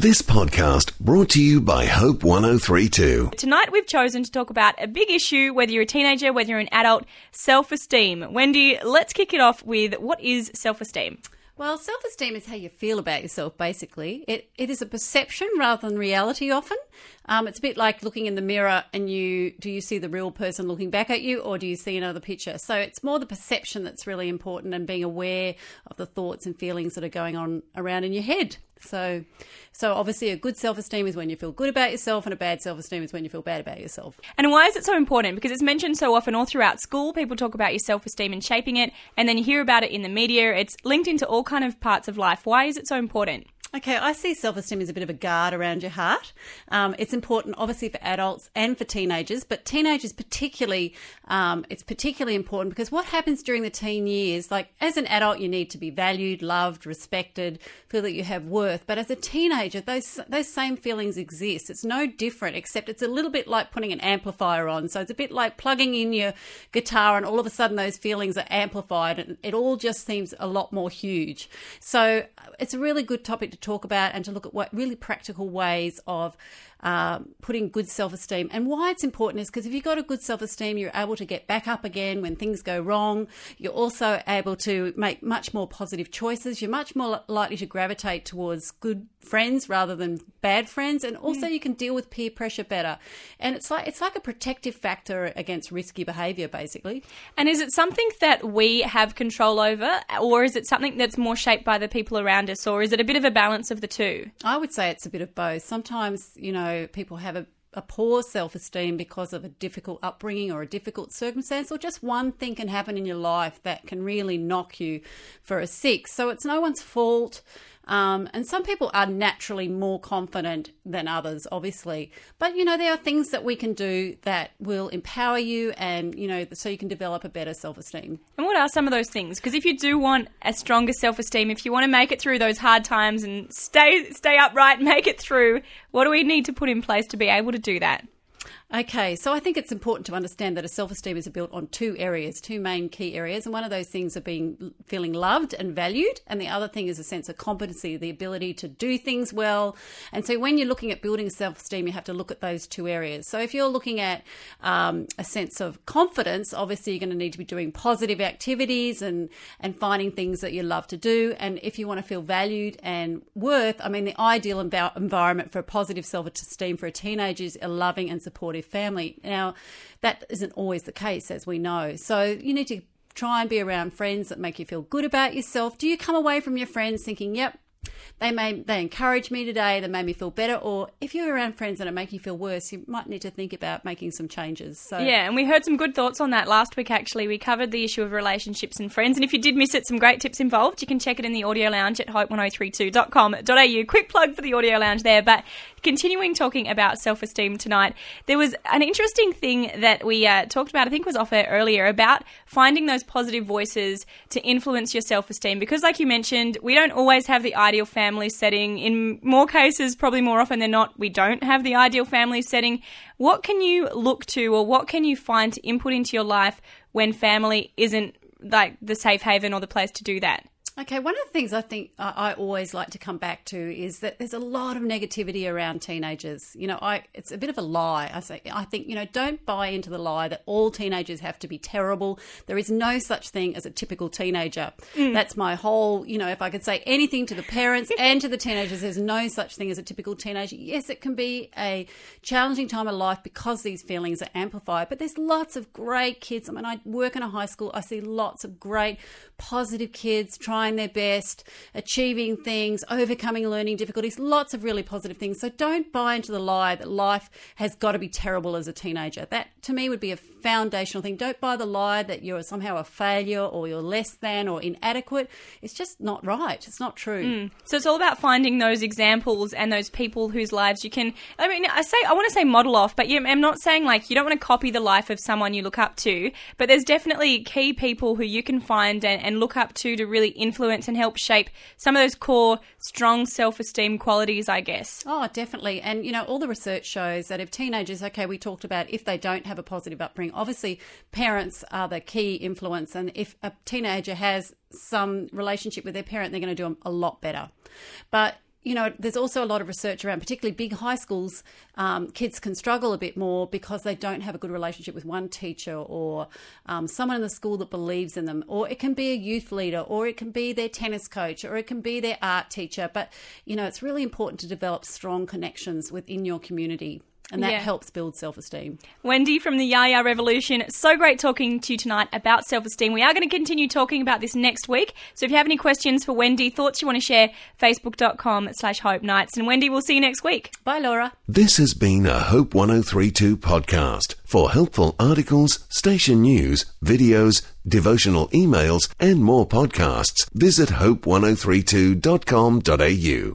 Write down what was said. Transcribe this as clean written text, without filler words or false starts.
This podcast brought to you by Hope 1032. Tonight we've chosen to talk about a big issue, whether you're a teenager, whether you're an adult, self-esteem. Wendy, let's kick it off with what is self-esteem? Well, self-esteem is how you feel about yourself, basically. It is a perception rather than reality often. It's a bit like looking in the mirror and do you see the real person looking back at you, or do you see another picture? So it's more the perception that's really important, and being aware of the thoughts and feelings that are going on around in your head. So obviously a good self-esteem is when you feel good about yourself, and a bad self-esteem is when you feel bad about yourself. And why is it so important? Because it's mentioned so often all throughout school. People talk about your self-esteem and shaping it, and then you hear about it in the media. It's linked into all kind of parts of life. Why is it so important? Okay, I see self-esteem as a bit of a guard around your heart. It's important, obviously, for adults and for teenagers, but teenagers particularly, it's particularly important because what happens during the teen years, like as an adult, you need to be valued, loved, respected, feel that you have worth. But as a teenager, those same feelings exist. It's no different, except it's a little bit like putting an amplifier on. So it's a bit like plugging in your guitar and all of a sudden those feelings are amplified and it all just seems a lot more huge. So it's a really good topic to talk about and to look at what really practical ways of putting good self-esteem. And why it's important is because if you've got a good self-esteem, you're able to get back up again when things go wrong. You're also able to make much more positive choices. You're much more likely to gravitate towards good friends rather than bad friends. And also you can deal with peer pressure better. And it's like a protective factor against risky behaviour, basically. And is it something that we have control over, or is it something that's more shaped by the people around us, or is it a bit of a balance of the two? I would say it's a bit of both. Sometimes, people have a poor self-esteem because of a difficult upbringing or a difficult circumstance, or just one thing can happen in your life that can really knock you for a six. So it's no one's fault. And some people are naturally more confident than others, obviously. But, there are things that we can do that will empower you and, so you can develop a better self-esteem. And what are some of those things? Because if you do want a stronger self-esteem, if you want to make it through those hard times and stay upright, make it through, what do we need to put in place to be able to do that? Okay, so I think it's important to understand that a self-esteem is built on two main key areas. And one of those things are feeling loved and valued. And the other thing is a sense of competency, the ability to do things well. And so when you're looking at building self-esteem, you have to look at those two areas. So if you're looking at a sense of confidence, obviously you're going to need to be doing positive activities and finding things that you love to do. And if you want to feel valued and worth, the ideal environment for a positive self-esteem for a teenager is a loving and supportive family. Now, that isn't always the case, as we know. So you need to try and be around friends that make you feel good about yourself. Do you come away from your friends thinking, yep, they encouraged me today, they made me feel better? Or if you're around friends that are making you feel worse, you might need to think about making some changes. So yeah, and we heard some good thoughts on that last week, actually. We covered the issue of relationships and friends. And if you did miss it, some great tips involved. You can check it in the audio lounge at hope1032.com.au. Quick plug for the audio lounge there. But continuing talking about self-esteem tonight, there was an interesting thing that we talked about, I think was off air earlier, about finding those positive voices to influence your self-esteem. Because like you mentioned, we don't always have the ideal family setting. In more cases, probably more often than not, we don't have the ideal family setting. What can you look to, or what can you find to input into your life when family isn't like the safe haven or the place to do that? Okay, one of the things I think I always like to come back to is that there's a lot of negativity around teenagers. It's a bit of a lie. I think, don't buy into the lie that all teenagers have to be terrible. There is no such thing as a typical teenager. That's my whole, if I could say anything to the parents and to the teenagers, there's no such thing as a typical teenager. Yes, it can be a challenging time of life because these feelings are amplified, but there's lots of great kids. I work in a high school. I see lots of great, positive kids trying their best, achieving things, overcoming learning difficulties, lots of really positive things. So don't buy into the lie that life has got to be terrible as a teenager. That, to me, would be a foundational thing. Don't buy the lie that you're somehow a failure or you're less than or inadequate. It's just not right. It's not true. So it's all about finding those examples and those people whose lives you can, I want to say model off, but I'm not saying like you don't want to copy the life of someone you look up to, but there's definitely key people who you can find and look up to really influence and help shape some of those core strong self-esteem qualities, I guess. Oh, definitely. And, all the research shows that if teenagers, we talked about if they don't have a positive upbringing, obviously parents are the key influence. And if a teenager has some relationship with their parent, they're going to do a lot better. But there's also a lot of research around, particularly big high schools, kids can struggle a bit more because they don't have a good relationship with one teacher or someone in the school that believes in them. Or it can be a youth leader, or it can be their tennis coach, or it can be their art teacher. But, it's really important to develop strong connections within your community. And that helps build self-esteem. Wendy from the Yaya Revolution, so great talking to you tonight about self-esteem. We are going to continue talking about this next week. So if you have any questions for Wendy, thoughts you want to share, facebook.com/Hope Nights. And Wendy, we'll see you next week. Bye, Laura. This has been a Hope 103.2 podcast. For helpful articles, station news, videos, devotional emails, and more podcasts, visit hope1032.com.au.